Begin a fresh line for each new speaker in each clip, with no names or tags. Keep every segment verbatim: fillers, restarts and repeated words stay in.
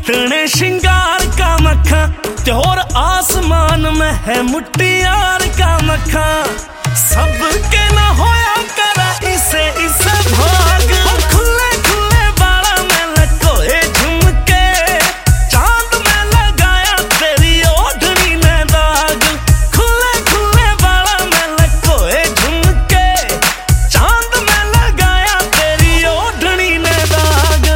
इतने श्रृंगार का मक्खा ते और आसमान में है मुट्टियार का मक्खा। सबके ना होया करा इसे इसे भाग। खुले खुले बाड़ा में लकोए झुमके, चांद में लगाया तेरी ओढ़नी ने दाग। खुले खुले बाड़ा में लकोए झुमके, चांद में लगाया तेरी ओढ़नी ने दाग।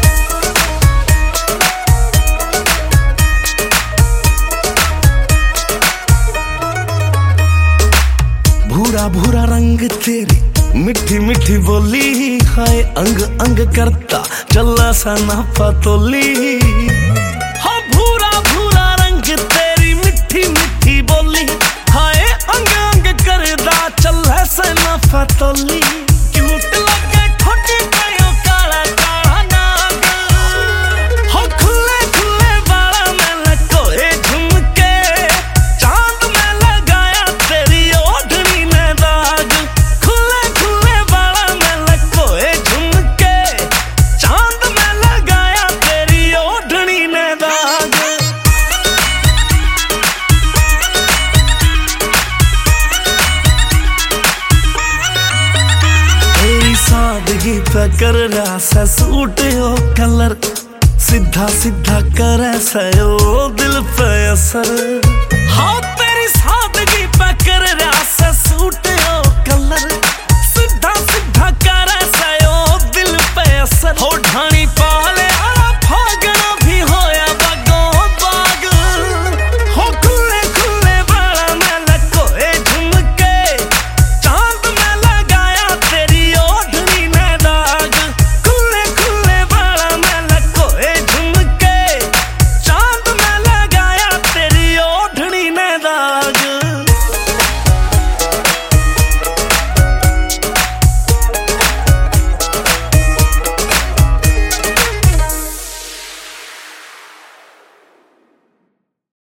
भूरा भूरा रंग तेरी मिठी मिठी बोली, हाय अंग अंग करता चला सा नापा तोली। हाँ भूरा भूरा रंग तेरी मिठी मिठी बोली, हाय अंग अंग करता चला सा नापा तोली। क्यूट लगे ठोटी कयो काला काला नाग। हो खुले खुले बाड़ा में लकोए झुमके, चांद में लगाया तेरी ओढ़नी ने दाग। खुले खुले बाड़ा में लकोए झुमके, चांद में लगाया तेरी ओढ़नी ने दाग। तेरी सादगी पे कर रहा सा सूट हो कलर, सीधा सीधा करे सयो दिल पे असर।